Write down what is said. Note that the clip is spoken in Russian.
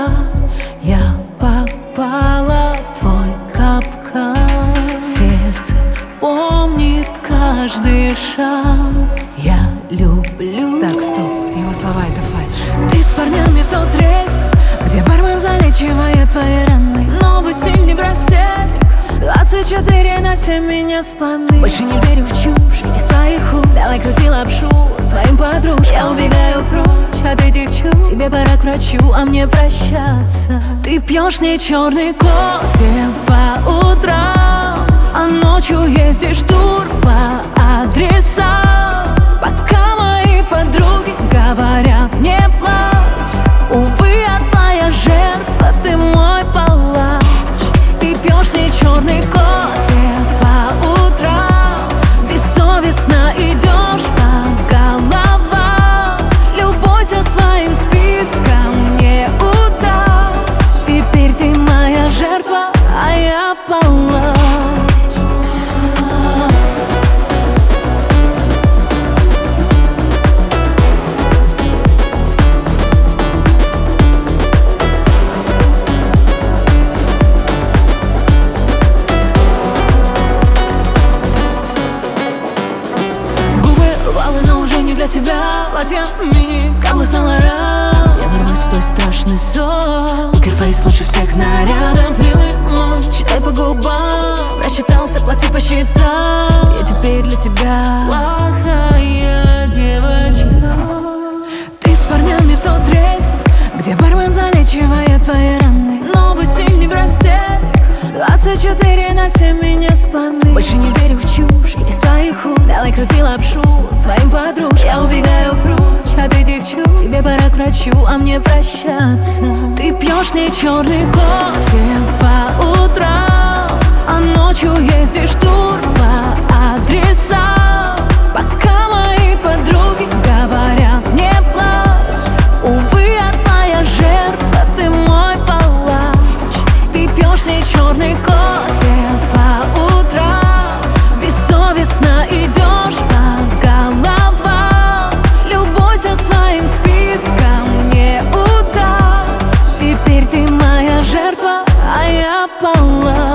Я попала в твой капкан. Сердце помнит каждый шанс. Я люблю. Так, стоп, его слова — это фальшь. Ты с парнями в тот рейс, где бармен залечивает твои раны. Новый стиль не в растяг, 24/7 меня спами. Больше не верю в чушь из твоих уст. Давай крути лапшу своим подружкам. Я убегаю прочь от этих чувств. Тебе пора к врачу, а мне прощаться. Ты пьешь не черный кофе по утрам, а ночью ездишь в тур по адресам. Пока мои подруги говорят не плачь, увы, я твоя жертва, ты мой палач. Ты пьешь не черный кофе по утрам, бессовестно идешь по головам. Любуйся своим списком, не удал. Теперь ты моя жертва, а я палач. Для тебя платьями, как бы Сан-Лоран. Я вернусь в твой страшный сон. Покерфейс лучше всех нарядов. Милый мой, читай по губам. Просчитался, плати по счетам. Я теперь для тебя плохая девочка. Ты с парнями в тот рейс, где бармен залечивает твои раны. Новый стиль не в растяг, 24/7 меня спами. Больше не верю в чушь из твоих уст. Давай крути лапшу своим подружкам. Я убегаю прочь от этих чувств. Тебе пора к врачу, а мне прощаться. Ты пьешь не черный кофе по утрам, а ночью ездишь в тур по адресам. Пока мои подруги говорят не плачь, увы, я твоя жертва, ты мой палач. Ты пьешь не черный кофе по утрам, бессовестно идешь по головам. Любуйся своим списком, не удал. Теперь ты моя жертва, а я палач.